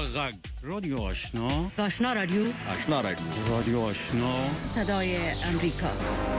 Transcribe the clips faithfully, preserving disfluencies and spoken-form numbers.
غږ رادیو آشنا آشنا رادیو آشنا رادیو رادیو آشنا صدای امریکا.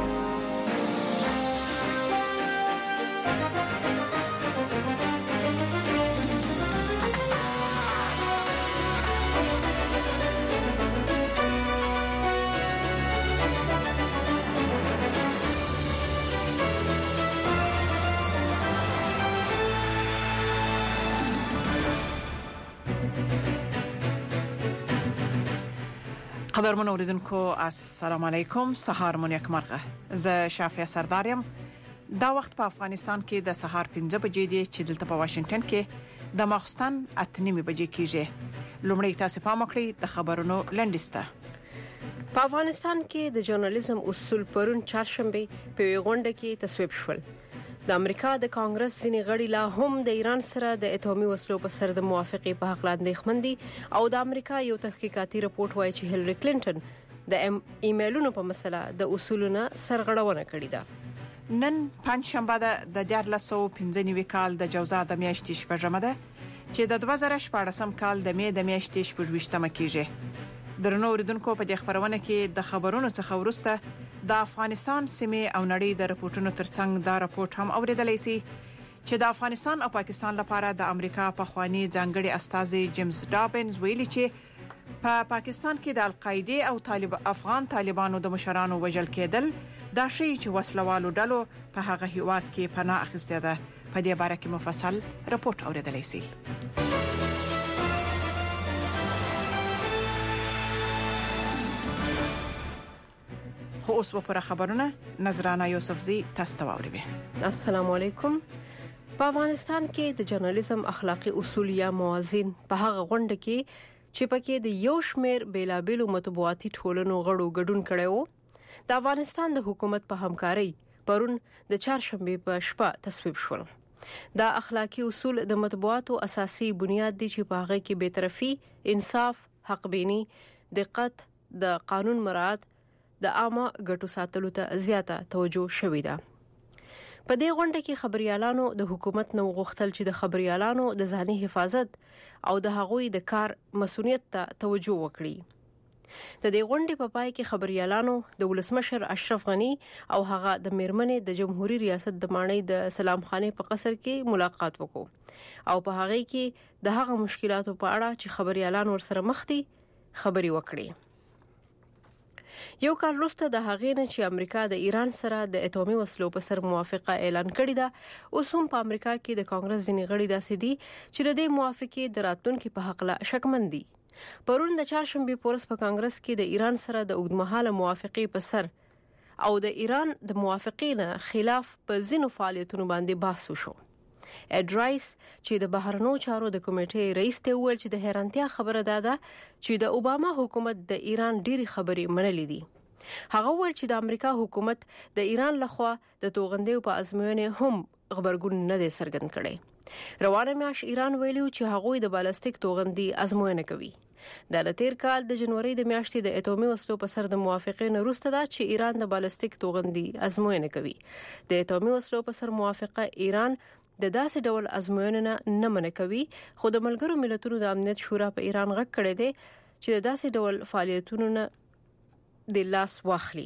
قدرمن اوریدونکو السلام علیکم. سهار مون یک مرغه. زه شافیا سردارم. دا وخت په افغانستان کې د سهار پنځه بجې دی چې دلته په واشنگټن کې د ماخستن اته نیمه بجې کېږي. لومړی تاسو پام وکړئ د خبرونو لنډیسته. په افغانستان کې د ژورنالیزم اصول پرون چهارشنبه په غونډه کې تصویب شول. د امریکا د کانګرس ځینې غړي لا هم د ایران سره د اټومي وسلو په سر د موافقې په حق لاندې خمندي او د امریکا یو تحقیقاتي رپورت وایي چې هیلری کلینټن د ایمیلونو په مسله د اصولونو سرغړونه کړې ده. نن پنځشنبه ده د دیار لسو پنځه نیوي کال د جوزا د میاشتې شپږمه ده چې د دوه زره شپږم کال د می د میاشتې شپږویشتمه کېږي. درنو اوریدونکو په دې خبرونه کې د خبرونو څخه ورسته د افغانستان سیمه او نړۍ د رپورټونو ترڅنګ دا رپورټ هم اوریدلای شي چې د افغانستان او پاکستان لپاره د امریکا په خواني ځانګړي استازي جیمز ډابنز ویلي چې په پا پاکستان کې د القاعده او طالب افغان طالبانو د مشرانو وژل کېدل دا شی چې وسلوالو ډلو په هغه هیواد کې پناه اخیسته ده. په دې باره کې مفصل رپورټ اوریدلای شي. خو اوس په خبرونه نظرانه یوسفزی تاسو ته واوري. السلام علیکم. په افغانستان کې د ژورنالیزم اخلاقی اصول یا موازین په هغه غونډه کې چې پکې د یو شمیر بیلابیلو مطبوعاتي ټولنو غړو ګډون کړي د افغانستان د حکومت په همکاري پرون د چهارشنبه په شپه تصویب شول. دا اخلاقی اصول د مطبوعاتو اساسي بنیاد دي چې په هغه کې بی‌طرفي، انصاف، حق بینی، دقت، د قانون مراعات د عامه ګټو ساتلو ته زیاته توجه شوې ده. په دې غونډه کې خبريالانو د حکومت نو غوښتل چې د خبريالانو د ځاني حفاظت او د هغوی د کار مسؤلیت ته توجه وکړي. د دې غونډې په پای کې خبريالانو د ولسمشر اشرف غنی او هغه د میرمنې د جمهوریت ریاست د مانی د سلام خانه په قصر کې ملاقات وکړو او په هغه کې د هغه مشکلاتو په اړه چې خبريالان ورسره مخ دي خبري وکړي. یو کال وروسته د هغې نه چې امریکا د ایران سره د اټومي وسلو په سر موافقه اعلان کړې ده، اوس هم په امریکا کې د کانګرس ځینې غړي داسې دي چې د دې موافقې د راتلونکي په حق لا شکمن دي. پرون د چهارشنبه پورس په کانګرس کې د ایران سره د اوږدمهاله موافقې په سر او د ایران د موافقې نه خلاف په ځینو فعالیتونو باندې بحث وشو. اډ رایس چې د بهرنیو چارو د کمیټې رئیس ته وویل چې د حیرانتیا خبره ده ده چې د اوباما حکومت د ایران ډېری خبرې منلې دي. هغه وویل چې د امریکا حکومت د ایران لخوا د توغندیو په ازموینې هم خبرګون نه دی څرګند کړی. روانه میاشت ایران ویلو چې هغوی د بالستیک توغندي ازموینه کوي. د تیر کال د جنوري د میاشتې د اټومي وسلو په سر د موافقې نه وروسته ده چې ایران د بالستیک توغندي ازموینه کوي. د اټومي وسلو په سر موافقه ایران د داسې ډول ازموینه نه منع کوي، خو د ملګرو ملتونو د امنیت شورا په ایران غږ کړی دی چې د داسې ډول فعالیتونو نه د لاس واخلي.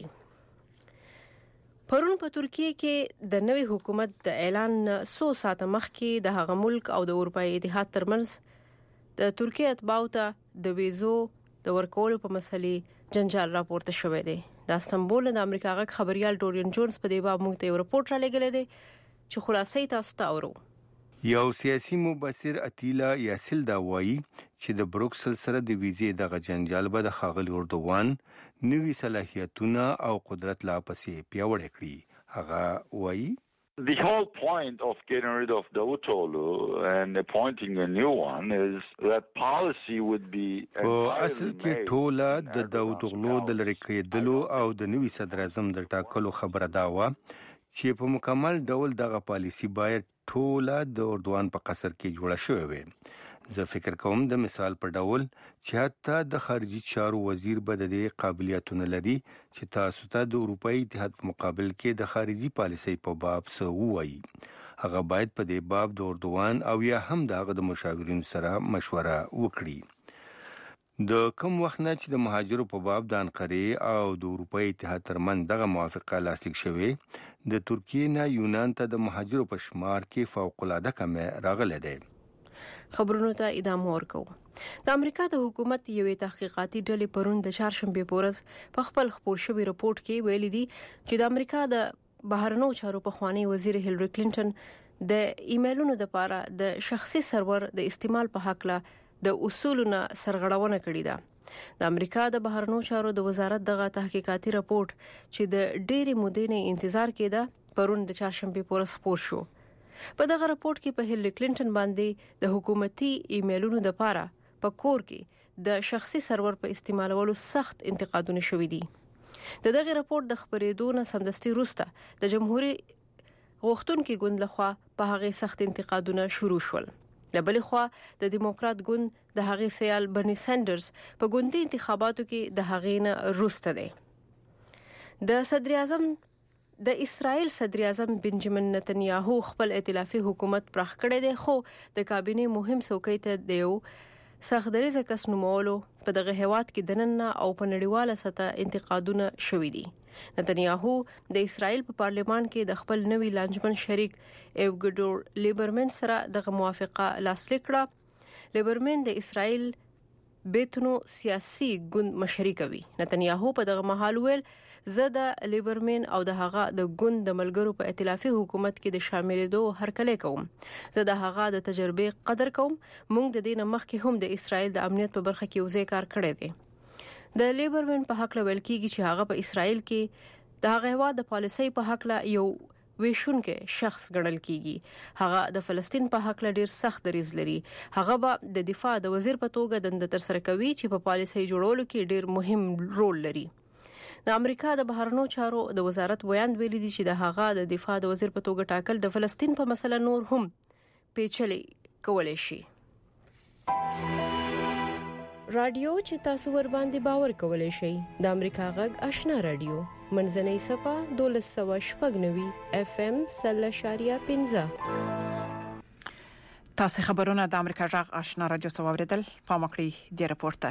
پرون په ترکیه کې د نوي حکومت د اعلان څو ساعته مخکې د هغه ملک او د اروپאי اتحاد ترمنځ د ترکیه اتباعو ته د ویزو د ورکولو په مسلې جنجال راپورته شوی دی. د استنبول د امریکا غږ خبريال ډورین جونز په دې باب موږ ته یو رپورت را لګلې دی چې خلاصې تاسو ته اورو. یو سیاسي مبصر اتیلا یاسل دا وایي چې د بروکسل سره د ویزې د جنجال به د خاغلی اردوغان نوي صلاحیتونه او قدرت لا پسې پیاوړی کړي. هغه وایي The whole point of getting rid of Davutoglu and appointing a new one is that policy would be په اصل کې ټوله د داوودوغلو د لری کېدلو او د نوي صدر اعظم د ټاکلو خبره دا و چې په مکمل ډول دغه پالیسی باید ټوله د اردوغان په قصر کې جوړه شوې وي. زه فکر کوم د مثال په ډول چې حتی د خارجي چارو وزیر به د دې قابلیتونه لري چې تاسو ته د اروپאי اتحاد په مقابل کې د خارجي پالیسۍ په باب څه وایي. هغه باید په دې باب د اردوغان او یا هم د هغه د مشاورینو سره مشوره وکړي. د کوم وخت نه چې د مهاجرو په باب د انقرې او د اروپای اتحاد ترمنځ دغه موافقه لاسلیک شوې، د ترکیې نه یونان ته د مهاجرو په شمار کې فوق العاده کمه راغله ده. خبرونو ته ادامه ورکو. د امریکا د حکومت یوې تحقیقاتي ډلې پرون د چهارشنبه پورز په خپل خبر شوی رپورت کې ویلي دي چې د امریکا د بهرنیو چارو په خوانی وزیر هیلری کلینټن د ایمیلونو د لپاره د شخصي سرور د استعمال په حق له د اصولونو سرغړونه کړې ده. د امریکا د بهرنیو چارو د وزارت دغه تحقیقاتي رپورت چې د ډېری مودې نه انتظار کېده پرون د چهارشنبه پورز خبر شو. په دغه رپورت کې په هیلری کلینټن باندې د حکومتي ایمیلونو د لپاره په کور کې د شخصي سرور په استعمالولو سخت انتقادونه شوې دي. د دغه رپورت د خبرېدو نه سمدستي وروسته د جمهوریت غوښتونکو ګوند لخوا په هغه سخت انتقادونه شروع شول. لبلې خوا د دیموکرات ګوند د هغې سیال برنی سندرز په ګوندي انتخاباتو کې د هغې نه وروسته دی. د صدر اعظم د اسرائیل صدر اعظم بنجامین نتنیاهو خپل ائتلافي حکومت پراخ کړی دی، خو د کابینې مهم څوکۍ ته دیو سختدریزه کس نومولو په دغه هیواد کې دننه او په نړیواله سطح انتقادونه شوي دي. نتنیاهو د اسرائیل په پارلیمان کې د خپل نوي لانجمن شریک ایوګډور لیبرمن سره د موافقه لاسلیک کړه. لیبرمن د اسرائیل بیتونو سیاسي ګوند مشري کوي. نتنیاهو په دغه مهال ویل زه د لیبرمن او د هغه د ګوند د ملګرو په ائتلافي حکومت کې د شاملېدو هرکلی کوم. زه د هغه د تجربې قدر کوم. موږ د دې نه مخکې هم د اسرائیل د امنیت په برخه کې یو ځای کار کړی دی. د لیبرمن په حق لول کېږي چې هغه په اسرائیل کې د هغه هوا د پالیسۍ په حق لا یو ویشونکو شخص ګڼل کېږي. هغه د فلسطین په حق لا ډیر سخت دریځ لري. هغه به د دفاع د وزیر په توګه دنده تر سره کوي چې په پالیسۍ جوړولو کې ډیر مهم رول لري. د امریکا د بهرنیو چارو د وزارت ویاند ویلي دي چې د هغه د دفاع د وزیر په توګه ټاکل د فلسطین په مسله نور هم پیچلي کولای شي. رادیو چې تاسو ور باندې باور کولای شئ د امریکا غږ آشنا رادیو منځنۍ صفه دولس سوه شپږ نوي اف ام سل شاریه پنځه. تاسو خبرونه د امریکا غږ آشنا رادیو څخه اوریدل. پام وکړئ د راپورته.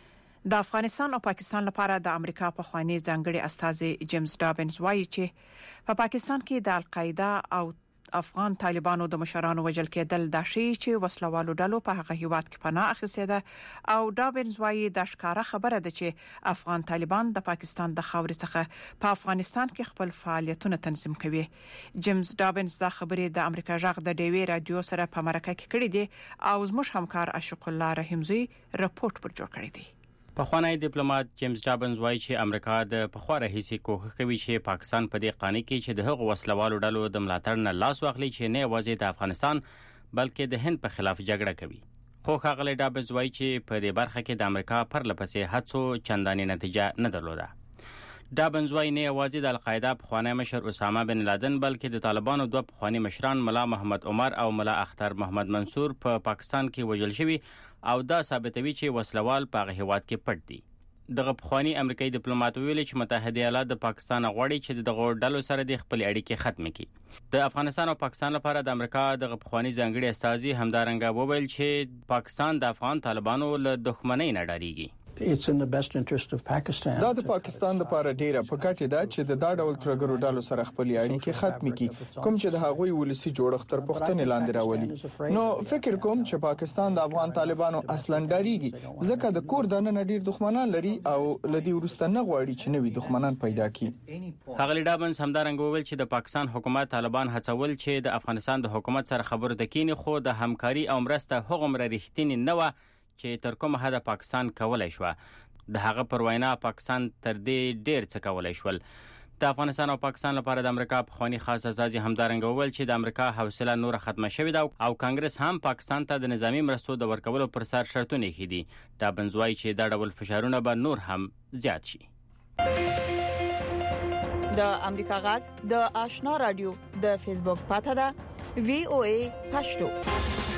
د افغانستان او پاکستان لپاره د امریکا په خواني ځانګړي استازي جیمز ډابنز وایي چې په پاکستان کې د القاعده او افغان طالبانو د مشرانو وجل کېدل د شي چې وسلوالو ډلو په هغه هیواد کې پناه اخیسته ده او ډابنز وایي د ښکارا خبره ده چې افغان طالبان د پاکستان د خاورې څخه په افغانستان کې خپل فعالیتونه تنظیم کوي. جیمز ډابنز دا خبرې د امریکا غږ د ډیوی رادیو سره په مرکه کې کړې دي او زموږ همکار اشق الله رحیمزی رپورت پر جوړ کړی دی. پخوانی ډیپلوماټ جیمز ډابنز وایي چې امریکا د پخواره هیڅ کوښښ کوي چې پاکستان په دې قانون کې چې د هغو وسلوالو ډلو د ملاتړ نه لاس واخلي چې نه یوازې د افغانستان بلکې د هند په خلاف جګړه کوي. خو ښاغلی ډابنز وایي چې په دې برخه کې د امریکا پرلپسې هڅو چندانې نتیجه نه درلوده. ډابنز وایي نه یوازې د القاعده پخوانی مشر اسامه بن لادن بلکې د طالبانو دوه پخوانی مشران ملا محمد عمر او ملا اختر محمد منصور په پا پاکستان کې وژل شوي او دا ثابتوي چې وسلوال په هغه هیواد کې پټ دي. دغه پخوانی امریکایي ډیپلوماټ ویل چې متحده ایالات د پاکستان غواړي چې دغه ډلو سره د خپل اړیکې ختم کړي. د افغانستان او پاکستان لپاره د امریکا دغه پخوانی ځانګړي استازي همدارنګه وویل چې پاکستان د افغان طالبانو له دښمنۍ نه ډاریږي. It's in the best interest of Pakistan. دا د پاکستان لپاره ډیره پکټه ده چې د دا ډول ترګرو ډالو سره خپل اړیکې ختم کړي کوم چې د هغوی ولسی جوړښت تر پښتنې لاندې راولي. نو فکر کوم چې پاکستان د افغان طالبانو اصلا ډاریږي ځکه د کور دننه ډیر دښمنان لري او لدی ورسته نه غواړي چې نوي دښمنان پیدا کړي. ښاغلی ډابنز همدارنګه وویل چې د پاکستان حکومت طالبان هڅول چې د افغانستان د حکومت سره خبرو ته کینی خو د همکاري او مرسته هغومره رښتینی نه و چې تر کومه حد پاکستان کولای شو. د هغه پر وینا پاکستان تر دې ډیر څه کولای شول. د افغانستان او پاکستان لپاره د امریکا پخوانی خاص استازي همدارنګه وویل چې د امریکا حوصله نور ختمه شوې ده او کانګرس هم پاکستان ته د نظامی مرستو د ورکولو پر سر شرطونه کړي دي. ډابنز وایي چې دا ډول فشارونه به نور هم زیات شي. د امریکا غږ د آشنا رادیو د فیسبوک پاته ده وی او ای پښتو.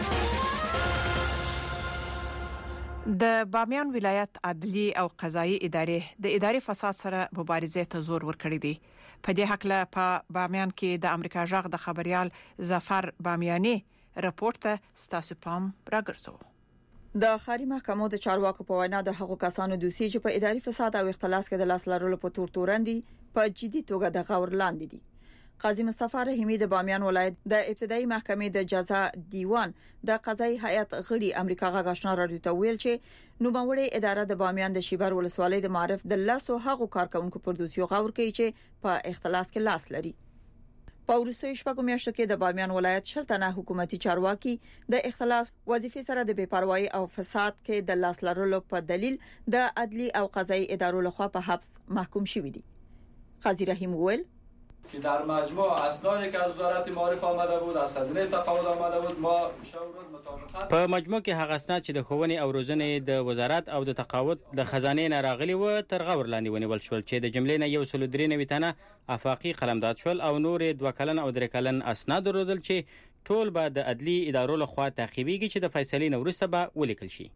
د بامیان ولایت عدلی او قضایي ادارې د اداري فساد سره مبارزه ته زور ورکړی دی. په دې حق له په بامیان کې د امریکا غږ د خبريال ظفر بامیاني رپورت ته ستاسو پام راګرځو. د خاري محکمو د چارواکو په وینا د حقوق کسانو دوسیه چې په اداري فساد او اختلاس کې د لاس لرلو په تور تورندي په جدي توګه د غور لاندې دي. قاضي مصطفی رحیمی د بامیان ولایت د ابتدایي محکمې د جزا دیوان د قضایي هیئت غړي امریکا غا آشنا راډیو ته ویل چې نوموړي اداره د بامیان د شیبر ولسوالۍ د معرف د لاسو حقوق کارکونکو پر دوسیو غور کوي چې په اختلاس کې لاس لري. په ورسوي شپږو میاشتو کې د بامیان ولایت شلتنه حکومتي چارواکي د اختلاس وظیفې سره د بېپروايي او فساد کې د لاس لرلو په دلیل د عدلي او قضایي ادارو لخوا په حبس محکوم شوي دي. قاضي رحیم ویل که در مجموع اسنادی که از وزارت معارف آمده بود از خزانه تقاعد آمده بود ما شب روز مطابقت په مجموع کې هغه اسناد چې د ښوونې او روزنې د وزارت او د تقاعد د خزانې نه راغلي و تر غور لاندې ونیول شول چې د جملې نه یو سل درې نوي تنه افاقي قلمداد شول او نور دوه کلن او درې کلن اسناد درلودل چې ټول به د عدلي ادارو لخوا تعقیبېږي چې د فیصلې نه وروسته به ولیکل شي.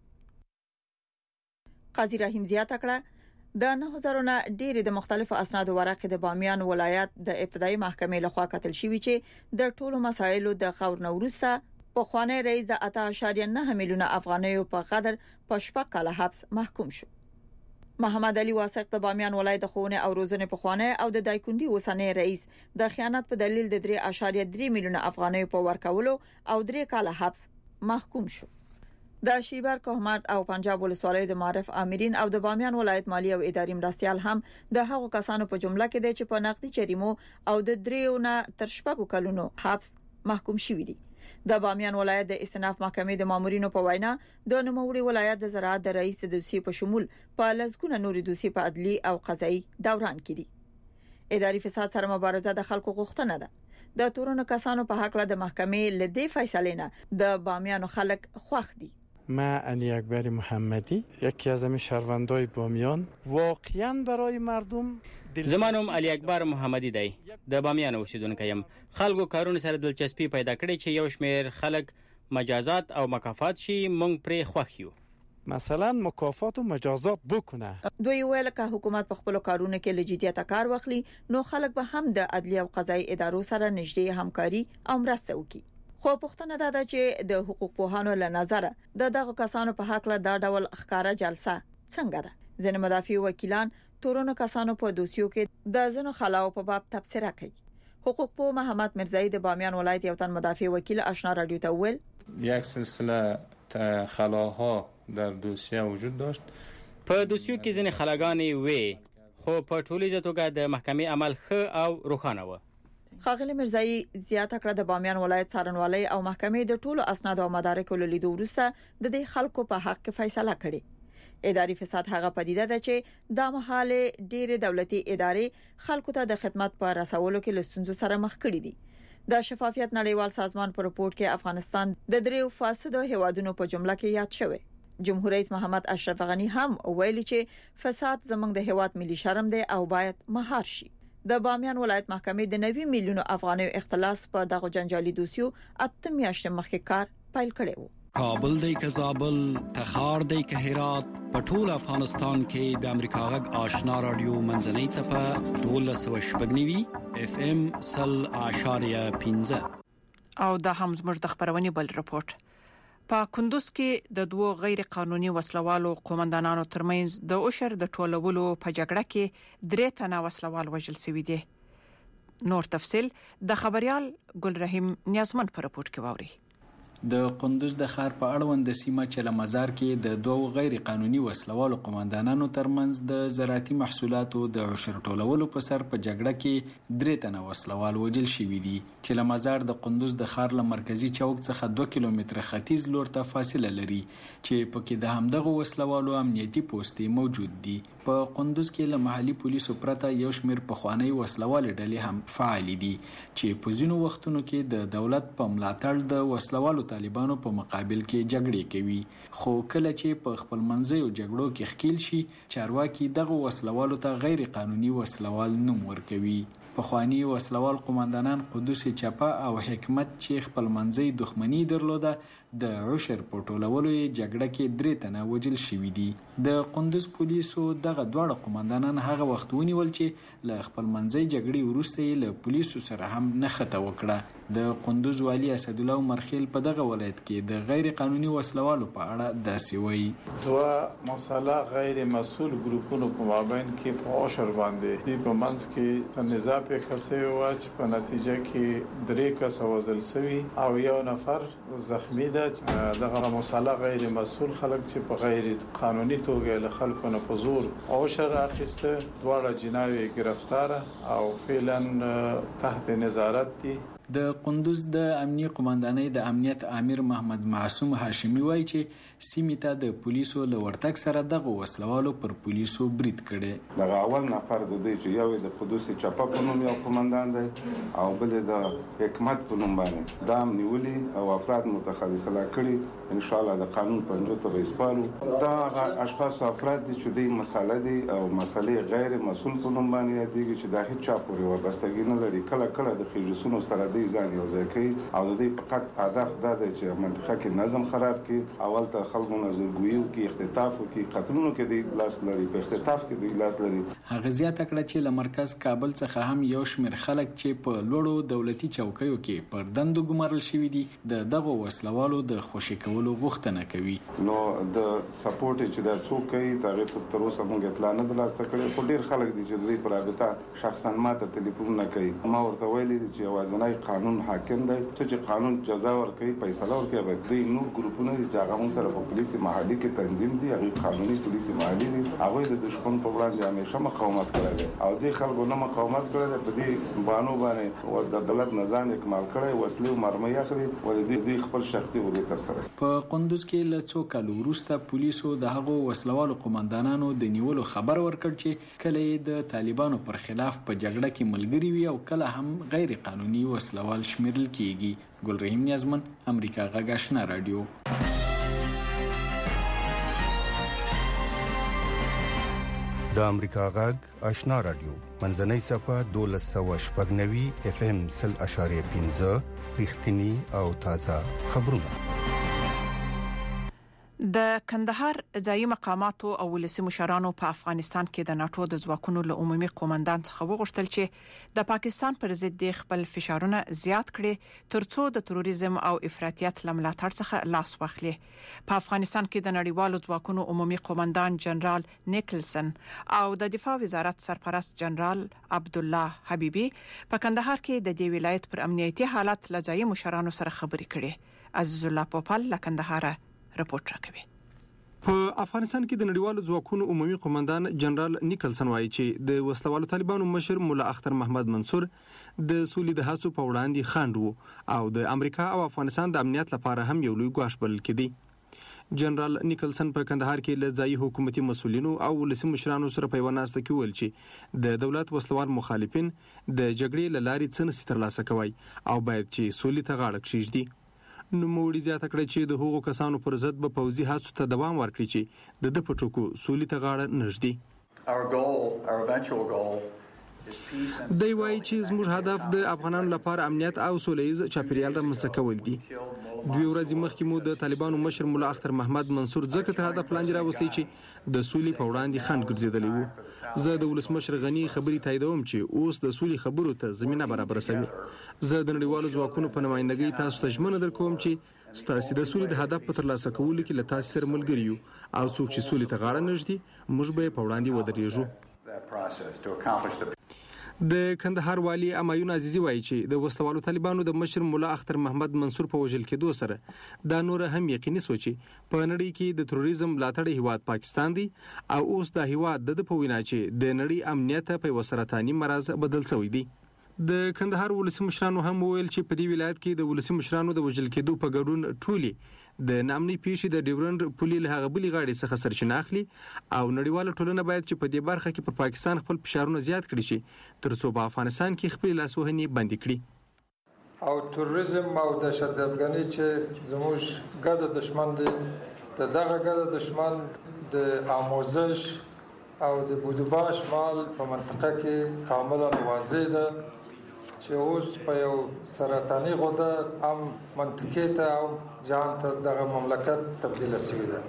قاضي رحیم زیاته کړه د نه هزار نه ډېر د مختلفو اسناد ورقې د بامیان ولایت د ابتدایي محکمې لخوا کتل شوی چې د ټولو مسایلو د غور نه وروسته په خوانی رئیس د اته اشاریه نه میلیونه افغانیو په قدر په شپږ کاله حبس محکوم شو. محمد علي واسق د بامیان ولایت د ښوونې او روزنې په خوانی او د دایکندي اوسنۍ رئیس د خیانت په دلیل د درې اشاریه درې میلیونه افغانیو په ورکولو او درې کاله حبس محکوم شو. د شیبر کوهمرد او پنجاب ولسوالۍ د معرف امرین او د بامیان ولایت مالی او اداري مرستيال هم د هغو کسانو په جمله کې دي چې په نقدي جریمو او د دریو نه تر شپږو کلونو حبس محکوم شوي دي. د بامیان ولایت د استئناف محکمې د مامورینو په وینا د نوموړي ولایت د زراعت د رئیس د دوسیې په شمول په لزګونه نوري دوسیې په عدلي او قضایي دوران کې دي. اداري فساد سره مبارزه د خلکو غوښتنه ده. د تورونو کسانو په حق له د محکمې لدې فیصله نه د بامیان خلک خوښ دي. من علی اکبر محمدی یکی از همین شهروندای بامیان واقعا برای مردم زمانم علی اکبر محمدی دی د بامیان اوسیدونکو یم. خلکو کارونه سره دلچسپي پیدا کړې چې یو شمېر خلک مجازات او مکافات شي مونږ پرې خوښ یو. مثلا مکافات و مجازات بکنه. دوی ویل که حکومت په خپل کارونه کې لجدیت کار واخلي نو خلک به هم د عدلیه او قضایي ادارو سره نږدې همکاري او مرسته وکړي. خو پوښتنه ده, ده چې د حقوق پوهانو له نظره د دغه کسانو په حق له دا ډول ښکارا جلسه څنګه ده. ځینې مدافع وکیلان تورونو کسانو په دوسیو کې د ځینو خلاو په باب تبصره کوي. حقوق پوه محمد مرزایی د بامیان ولایت یو تن مدافع وکیل آشنا رادیو ته ویل یک سلسله خلاها در دوسیه وجود داشت. په دوسیو کې ځینې خلاګانې وې خو په ټولیزه توګه د محکمې عمل ښه او روښانه و. خاغلی مرزایی زیاته کړه د بامیان ولایت څارنوالۍ او محکمې د ټولو اسناد او مدارکو له لیدو وروسته د دې خلکو په حق کې فیصله کړې. اداري فساد هغه پدیده ده چې د محاله ډېر دولتي ادارې خلکو ته د خدمت په رسولو کې لستونزو سره مخ کړي دي. د شفافیت نړیوال سازمان په رپورت کې افغانستان د دریو فاسدو هیوادونو په جمله کې یاد شوی. جمهور رئیس محمد اشرف غنی هم ویلي چې فساد زموږ د هیواد ملي شرم دی او باید مهار شي. د بامیان ولایت محکمې د نوي میلیونو افغانیو اختلاس پر دغه جنجالي دوسیو اته میاشتې مخکې کار پیل کړی و. کابل دی که زابل، تخار دی که هرات، په ټول افغانستان کې د امریکا غږ آشنا رادیو منځنۍ څپه دولس سوه شپږ نوي اف ام سل اعشاریه پنځه. او دا هم زموږ د خبرونې بل رپورت. په کندوز کې د دوه غیر قانوني وسلوالو قومندانانو ترمنځ د اوشر د ټولولو په جګړه کې درې تنه وسلوال وژل شوي دي. نور تفصيل د خبريال ګل رحیم نیازمن په رپورت کې ووري. د قندوز د ښار په اړوند سیمه چله مزار کې د دوه غیر قانوني وسلوالو قومندانانو ترمنځ د زراعتي محصولاتو د عشر ټولولو په سر په جګړه کې درې تنه وسلوال وژل شوي دي. چله مزار د قندوز د ښار له مرکزی چوک څخه دوه کیلومتره ختیځ لور ته فاصله لري چې پکې د همدغه وسلوالو امنیتي پوستې موجود دي. په قندوز کې له محلي پولیسو پرته یو شمېر پخوانی وسلوال ډلې هم فعال دي چې په ځینو وختونو کې د دولت په ملاتړ د وسلوالو طالبانو په مقابل کې جګړې کوي. خو کله چې په خپل منځیو جګړو کې ښکیل شي چارواکي دغه وسلوالو ته غیر قانوني وسلوال نوم ورکوي. پخوانی وسلوال قومندانان قدوس چپا او حکمت چې خپل منځي دښمنی درلوده د عشر په ټولولو جګړه کې درې تنه وژل شوي دي. د قندوز پولیسو دغه دواړه قومندانان هغه وخت ونیول چې له خپل منځي جګړې وروسته له پولیسو سره هم نښته وکړه. د قندوز والی اسد الله مرخیل په دغه ولایت کې د غیر قانوني وسلوالو په اړه داسې وایي. دوا مسله غیر مسؤل ګروپونو په مابین کې په اوشر باندې د په منځ کې تنظیم په خاصه او چې په نتیجه کې درې کس وزل شوی او یو نفر زخمی ده. دغه مسله غیر مسؤل خلک چې په غیر قانوني توګه له خلکو نه په زور اوشر اخیسته دواړه جناوي گرفتار او فعلا تحت نظارت دي. د قندوز د امنیي قومندانۍ د امنیت امیر محمد معصوم هاشمي وایي چې سیمې ته د پولیسو له ورتګ سره دغه وسلوالو پر پولیسو برید کړي. دغه اول نفر د دوی چې یو د قدوس چپا په نوم یو قومندان دی او بل د حکمت په نوم باندې دا نیولي او افراد متخلصه کړي. ان شاء الله د قانون په نوم ته وسپارو. دا اشخاص او افراد چې د مسالې دي او مسالې غیر مسؤل په نوم باندې یادېږي چې دا هیڅ چا پورې وابستګي نه لري. کله کله د خېجوسونو سره ځان یو ځای کوي او د دې فقط هدف دا دی چې منطقه کې نظم خراب کړي. اول ته خلکو نظرګویي وکړي، اختطاف وکړي، قتلونو کې د لاس لري، په اختطاف کې د لاس لري. هغه زیاته کړه چې له مرکز کابل څخه هم یو شمېر خلک چې په لوړو دولتي چوکیو کې پر دندو ګمارل شوي دي د دغه وسلوالو د خوشي کولو غوښتنه کوي. نو د سپورټ چې دا څوک کوي هغه تر اوسه موږ اطلاع نه درلاسه کړې. خو ډېر خلک دي چې دوی پر رابطه شخصا ماته ټلیفون نه کوي. ما ورته ویلي چې یوازینی قانون حاکم دی چې قانون جزا ورکوي، فیصله ورکوي. به دوی نور ګروپونه دي چې هغه سره په پولیسي محلي کې تنظیم دي، هغه قانوني پولیسي محلي دي. هغه د دشمن په وړاندې همیشه مقاومت کړی دی او دې خلکو نه مقاومت کړی دی. په دې بانو باندې او د دولت نظام اکمال کړی، وسلې او مرمۍ اخلي ولې دوی خپل شخصي وګړي تر سره. په قندوز کې له څو کالو وروسته پولیسو د هغو وسلوالو قومندانانو د نیولو خبر ورکړ چې کله د طالبانو پر خلاف په جګړه کې ملګری وي او کله هم غیر قانوني وسلوال شمیرل کیږي. ګلرحیم نیازمن، امریکا غږ آشنا رادیو. د امریکا غږ آشنا رادیو منځنۍ صفه دولس سوه شپږ نوي اف ام سل اشاریه پنځه رښتینی او تازه خبرونه. د کندهار ځایي مقاماتو او ولسي مشرانو په افغانستان کې د ناتو د ځواکونو له عمومي قومندان څخه وغوښتل چې د پاکستان پر ضد خپل فشارونه زیات کړي ترڅو د تروریزم او افراطیت لملاتړ څخه لاس واخلي. په افغانستان کې د نړیوالو ځواکونو عمومي قومندان جنرال نیکلسن او د دفاع وزارت سرپرست جنرال عبد الله حبیبي په کندهار کې د دې ولایت پر امنیتي حالت له ځایي مشرانو سره خبرې کړي. عزیز الله پوپل له کندهار رپورټ راکوي. په افغانستان کې د نړیوالو ځواکونو عمومي قومندان جنرال نیکلسن وایي چې د وسلوالو طالبانو مشر مولا اختر محمد منصور د سولې د هڅو په وړاندې خنډ وو او د امریکا او افغانستان د امنیت لپاره هم یو لوی ګواښ بلل کېدی. جنرال نیکلسن په کندهار کې له ځایي حکومتي مسولینو او ولسي مشرانو سره په یوه ناسته کې ویل چې د دولت وسلوال مخالفین د جګړې له لارې څه نشي ترلاسه کوي او باید چې سولې ته غاړه کېږدي. نو موړي زیاته کړې چې د هغو کسانو پر ضد به پوځي هڅو ته دوام ورکړي چې د د پټوکو سولې ته غاړه نږدي. دی وایي چې زموږ هدف د افغانانو لپاره امنیت او سولهییز چاپیریال رامنځته کول دي. دوی ورځې مخکې مو د طالبانو مشر مولا اختر محمد منصور ځکه تر هدف لاندې راوستي چې د سولې په وړاندې خنډ ګرځېدلی وو. زه د ولسمشر غنی خبرې تاییدوم چې اوس د سولې خبرو ته زمينه برابر شوي. زه د نړیوالو ځواکونو په نمائندګۍ تاسو ته ژمنه درکوم چې ستاسو د سولې د هدف په ترلاسه کولو کې له تاسو سره ملګری یو او څوک چې سولې ته غاړه نږدي موږ به په وړاندې ودرېږو. د کندهار والی امایون عزیزی وایي چې د وسلوالو طالبانو د مشر مولا اختر محمد منصور په وژل کېدو سره دا نور هم یقیني سو چې په نړۍ کې د تروریزم ملاتړ هیواد پاکستان دی او اوس د هیواد د په وینا چې د نړۍ امنیت په وسرتانی مرز بدل شوی دی. د کندهار ولسي مشرانو هم ویل چې په دې ولایت کې د ولسي مشرانو د وژل کېدو په ګډون ټولي د نامني پیښې د ډیورند پولي له هغه بلې غاړې څخه سرچینه اخلي او نړیواله ټولنه باید چې په دې برخه کې پر پاکستان خپل فشارونه زیات کړي چې ترڅو په افغانستان کې خپل لاسوهنې بندي کړي. او تروریزم او دهشت افغاني چې زموږ ګډ دشمن دی، د دغه ګډ دشمن د آموزش او د بودباش مال په منطقه کې کاملا واضح ده چې اوس په یو سرطاني غده هم منطقې ته او جهان ته دغه مملکت تبدیل شوی ده.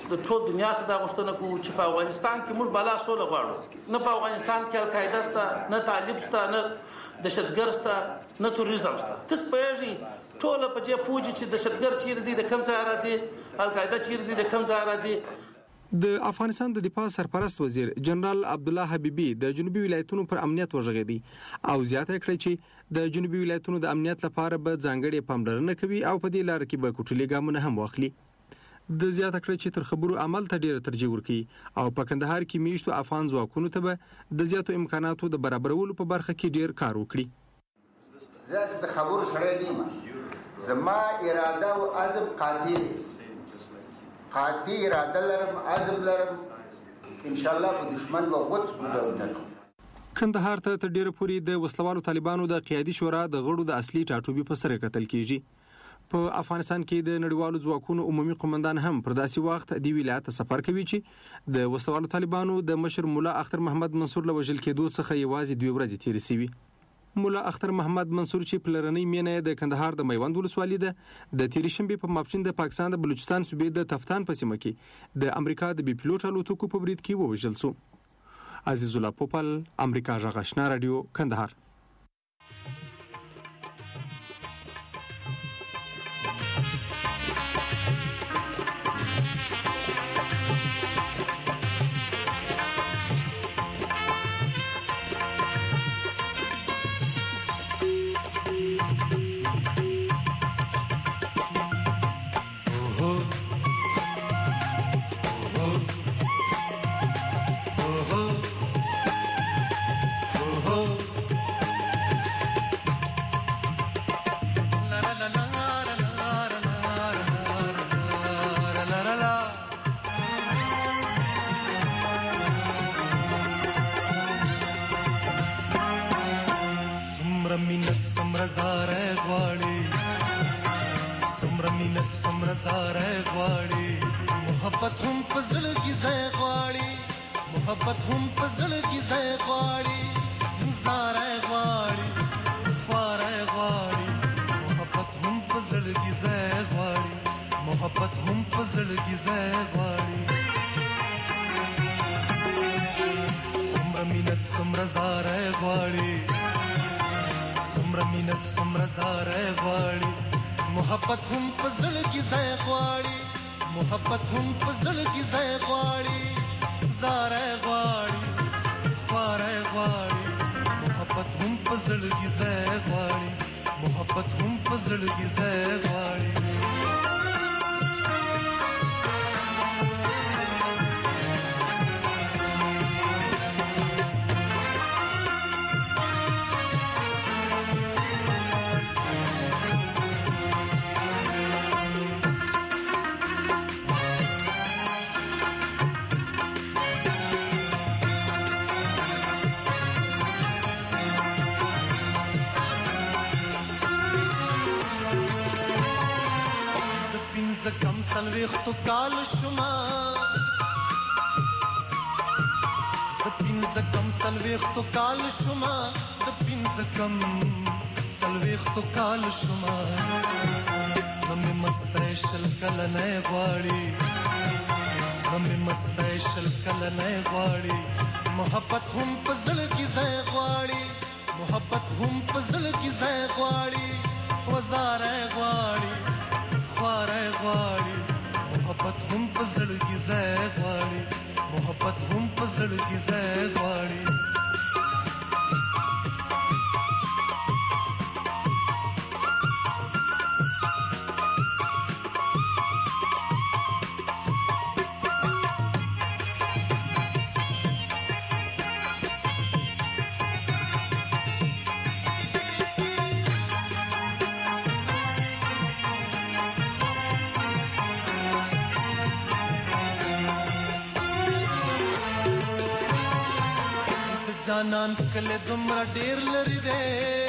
د ټول دنیا سره غوښتنه کوو چې په افغانستان کې موږ بالا سوله غواړو. نه په افغانستان کې القاعده سته، نه طالب سته، نه دهشتګر سته، نه توریزم سته. تاسو پوهیږئ ټول په دې پوهیږي چې دهشتګر چیرې دي، د کوم ځای راځي، القاعده چیرې دي، د کوم ځای راځي. د افغانستان د دفاع سرپرست وزیر جنرال عبدالله حبیبی د جنوبي ولایتونو پر امنیت وژغېدی او زیاته کړې چې د جنوبي ولایتونو د امنیت لپاره به ځانګړې پاملرنه کوي او په دې لار کې به کوټلي ګامونه هم واخلي. د زیاته کړې چې تر خبرو عمل ته ډیره ترجیح ورکړي او په کندهار کې میشتو افغان ځواکونو ته به د زیاتو امکاناتو د برابرولو په برخه کې ډیر کار وکړي. زه د خبرو سره دیم، زما اراده او عزم قاطع قاطع اراده لرم، عزم لرم، ان شاء الله په دشمن به غوڅ ګذر. کندهار ته تر ډیره پورې د وسلوالو طالبانو د قیادي شورا د غړو د اصلي ټاټوبي په سر کتل کیږي. په افغانستان کې د نړیوالو ځواکونو عمومي قومندان هم پر داسې وخت دی ولایت سفر کوي چې د وسلوالو طالبانو د مشر مولا اختر محمد منصور له وژل کېدو څخه یوازې دوه ورځې تیرې شوي. مولا اختر محمد منصور چې پلرنۍ مینه د کندهار د میوند ولسوالۍ ده، د تیرې شنبې په ماپښین د پاکستان د بلوچستان صوبې د تفتان په سیمه کې د امریکا د بي پلوټ الوتکو په برید کې ووژل شو. عزیز الله پوپل، امریکا غږ آشنا رادیو، کندهار. سلويختو کال شما د پینځه کم سلويختو کال شما د پینځه کم سلويختو کال شما سمې مستای شل کله نه غواړي سمې مستای شل کله نه غواړي محبت هم پزړ کی ځای غواړي محبت هم پزړ کی ځای غواړي وزار غواړي خوار غواړي محبت هم پزړ کی ځای غواړي محبت هم پزړ کی ځای غواړي جانان کله دومره ډیر لري دے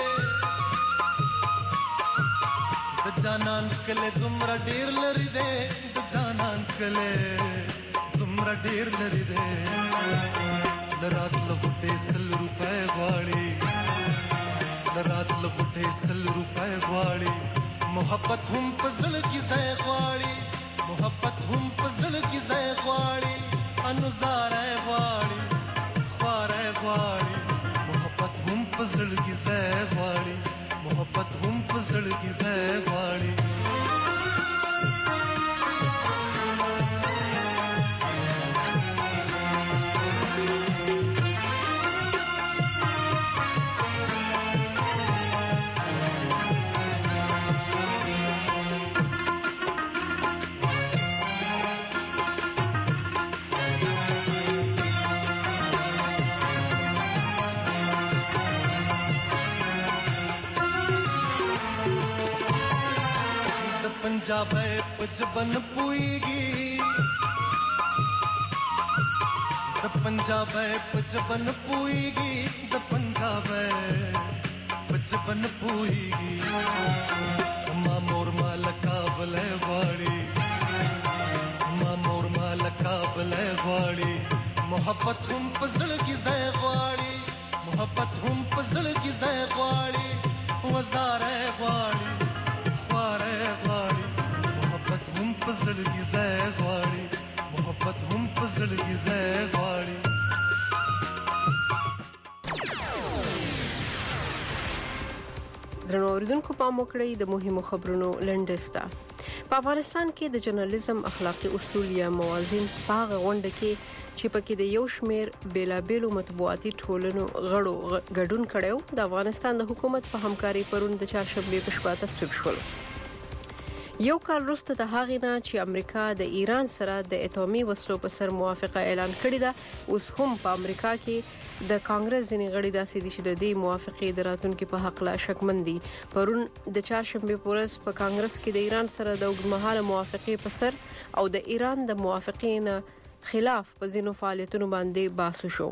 د جانان کله دومره ډیر لري دے د جانان کله دومره ډیر لري دے لرات لغټه سل روپے غواړي لرات لغټه سل روپے غواړي محبت هم پزړ کی ځای غواړي محبت هم پزړ کې ځای غواړي انو زارای غواړي خوارای غواړي محبت هم پزړ کې ځای غواړي محبت هم پزړ کې ځای غواړي पंजाब पचपन पुईगी द पंजाब पचपन पुईगी द पंजाब पचपन पुईगी समा मोर मालका बले वाड़ी समा मोर मालका बले वाड़ी मोहब्बत हम पजल की ज़ै वाड़ी मोहब्बत हम पजल की ज़ै वाड़ी वज़ारे वाड़ी ख्वारे वाड़ी मोहब्बत हम पजल की ज़ै वाड़ी मोहब्बत हम पजल की ज़ै वाड़ी درنو اوریدونکو پام وکړئ د مهمو خبرونو لنډستا په افغانستان کې د جرنالیزم اخلاقی اصول یا موازین په غونډه کې چې پکې د یو شمیر بیلابېلو مطبوعاتي ټولنو غړو ګډون کړو د افغانستان د حکومت په همکاري پرون د چهارشنبه په شپه تصویب شول یو کال وروسته د هغې نه چې امریکا د ایران سره د اټومي وسلو په سر موافقه اعلان کړې ده اوس هم په امریکا کې د کانګرس ځینې غړي داسې دي چې د دې موافقې د راتلونکي په حق لا شکمن دي پرون د چهارشنبه په ورځ په کانګرس کې د ایران سره د اوږدمهاله موافقې په سر او د ایران د موافقې نه خلاف په ځینو فعالیتونو باندې بحث شو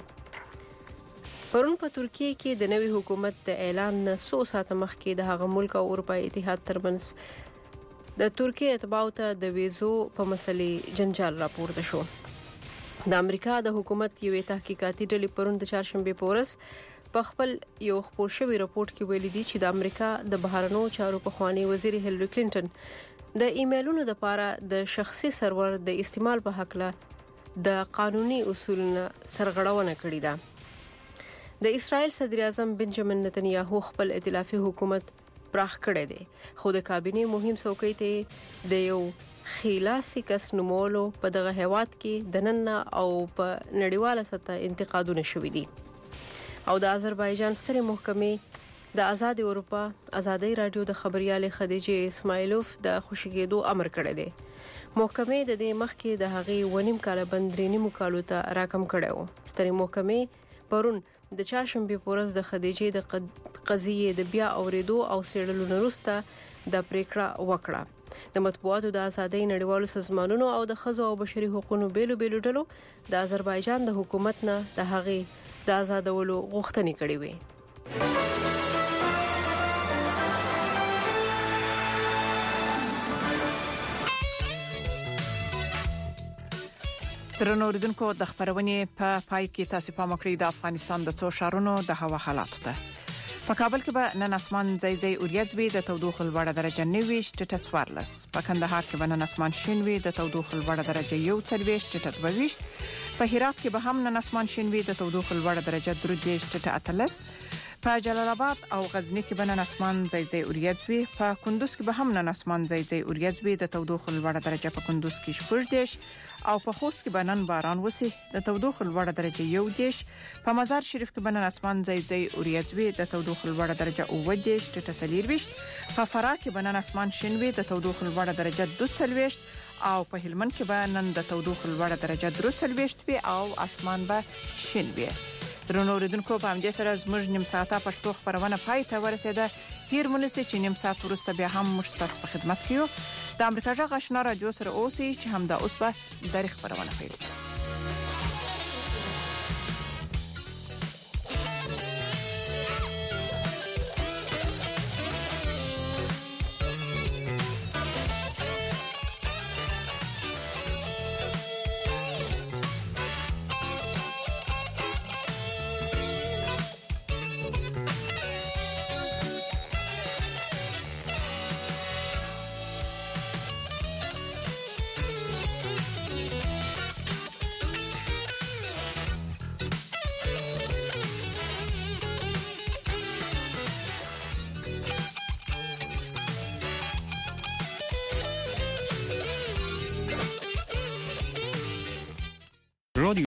پرون په ترکیه کې د نوي حکومت د اعلان نه څو ساعته مخکې د هغه ملک او اروپای اتحاد ترمنځ د ترکیه اتباعو ته د ویزو په مسلې جنجال راپورته شو د امریکا د حکومت یوې تحقیقاتي ډلې پرون د چهارشنبه په ورځ په خپل یو خپور شوی راپورټ کې ویلي دي چې د امریکا د بهرنیو چارو پخوانی وزیر هیلری کلینټن د ایمیلونو لپاره د شخصي سرور د استعمال په حق له د قانوني اصولونو سرغړونه کړې ده د اسرائیل صدر اعظم بنجامین نتنیاهو خپل ائتلافي حکومت پراخ کړی دی خو د کابینه مهم څوکۍ ته د یو خلاصي کس نومولو په دغه هیواد کې د نن او په نړیواله سطح انتقادونه شوې دي او د آذربایجان سترې محکمې د آزاد اروپا آزادۍ رادیو د خبريالې خدیجه اسماعیلوف د خوشیګېدو امر کړی دی محکمې د دې مخکې د هغې ونیم کال بندرینی مکالو ته راکم کړو سترې محکمې پرون د چهارشنبه په ورځ د خدیجې د قضیې د بیا اوریدو او څېړلو وروسته د پریکړه وکړه د مطبوعاتو د ازادۍ نړیوالو سازمانونو او د ښځو او بشري حقوقو بیلو بیلو ډلو د آذربایجان د حکومت نه د هغې د آزادولو غوښتنې کړې وې درنو اوریدونکو د خبرونې په پای کې تاسو په مکرې د افغانستان د څو شهرونو د هوا حالاتو ته په کابل کې به نن اسمان ځای ځای اوریځوي د تودوخه لوړه درجه نوي ټټ څوارلس په کندهار کې به نن اسمان شینوي د تودوخه لوړه درجه یو څلويشت ټټ دوه په هرات کې به هم نن اسمان شینوي د تودوخه لوړه درجه درې دېرش ټټ اتلس په جلال آباد او غزنی کې به نن اسمان ځای ځای اوریځوي په کندوز کې به هم نن اسمان ځای ځای اوریځوي د تودوخه لوړه درجه په کندوز کې شپږ دېرش او په خوست کې به نن باران وسي د تودوخه لوړه درجه یو دېرش په مزار شریف کې به نن اسمان ځای ځای اوریځوي د تودوخه لوړه درجه اووه دېرش ټټ څلوېښت په فراه کې به نن اسمان شینوي د تودوخه لوړه درجه دوه څلوېښت او په هلمند کې به نن د تودوخه لوړه درجه درې څلوېښت او اسمان به شین وي درنو اوریدونکو په همدې سره زموږ نیم ساعته پښتو خبرونه پای ته ورسېده هیر مونږ چې نیم ساعت وروسته بیا هم موږ تاسو په خدمت کې یو د امریکا جغ آشنا رادیو سره اوسئ چې هم دا اوس به د خبرونه پیل شي